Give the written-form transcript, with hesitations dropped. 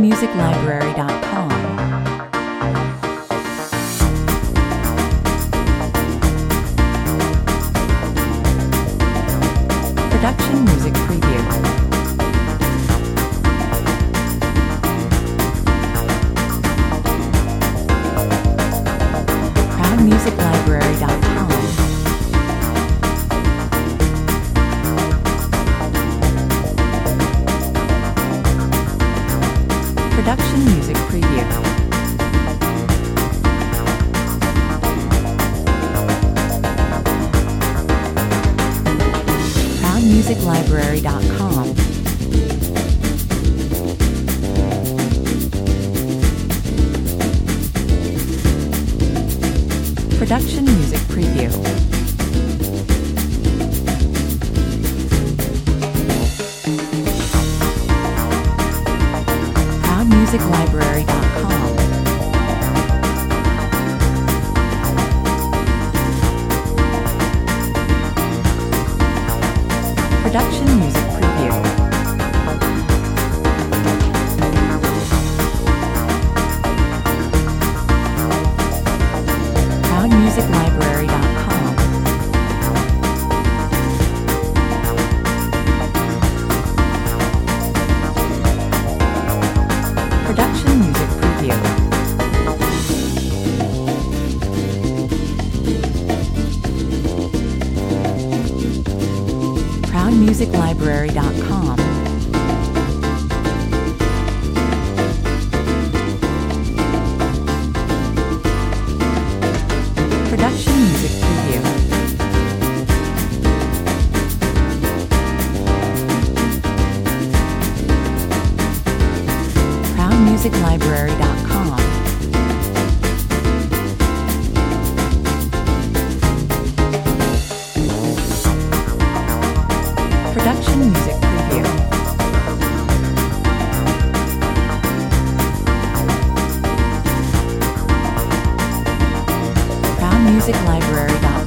ProudMusicLibrary.com. Production Music Preview. ProudMusicLibrary.com. Production Music Preview. ProudMusicLibrary.com. Production Music Preview. ProudMusicLibrary.com. Production Music Preview. ProudMusicLibrary.com. Production Music Preview. ProudMusicLibrary.com. Production Music Preview. ProudMusicLibrary.com. Production Music Preview. ProudMusicLibrary.com.